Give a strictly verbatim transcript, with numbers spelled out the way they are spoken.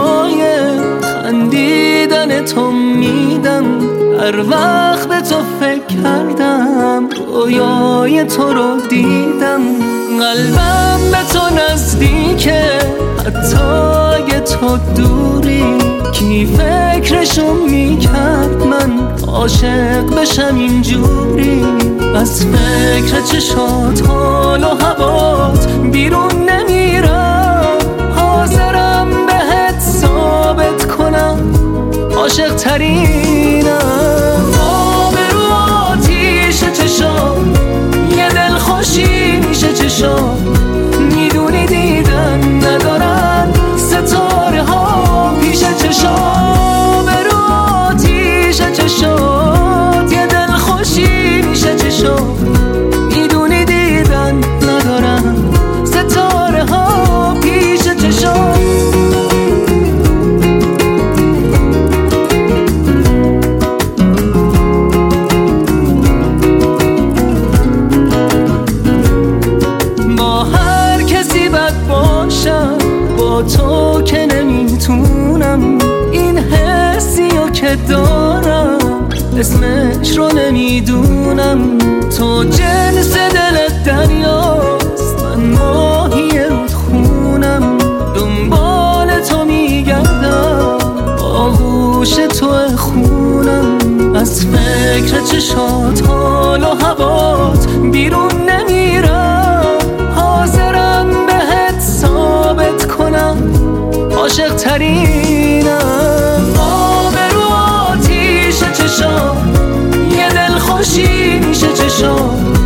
جای خندیدن تو میدم. هر وقت به تو فکر کردم رویای تو رو دیدم. قلبم به تو نزدیکه حتی اگه تو دوری. کی فکرشو میکرد من عاشق بشم اینجوری. از فکر چشات حال و هوات بیرون نمیرم. حاضرم بهت ثابت کنم عاشق ترینم. آب رو آتیش چشام یه دل خوشی میشه چشام. میدونی دیدن ندارن ستاره ها پیش چشام. برو آتیش چشام یه دل خوشی میشه چشام. میدونی دیدن ندارن ستاره ها پیش چشام. با تو که نمیتونم این حسیو که دارم اسمش رو نمیدونم. تو جنس دلت دریاست من ماهی رودخونم. دنبال تو میگردم آغوش تو خونم. از فکر چشات حال و هوات بیرون نمیرم. حاضرم بهت ثابت کنم عاشق ترینم. آب رو آتیش چشام یه دل خوشی میشه چشام.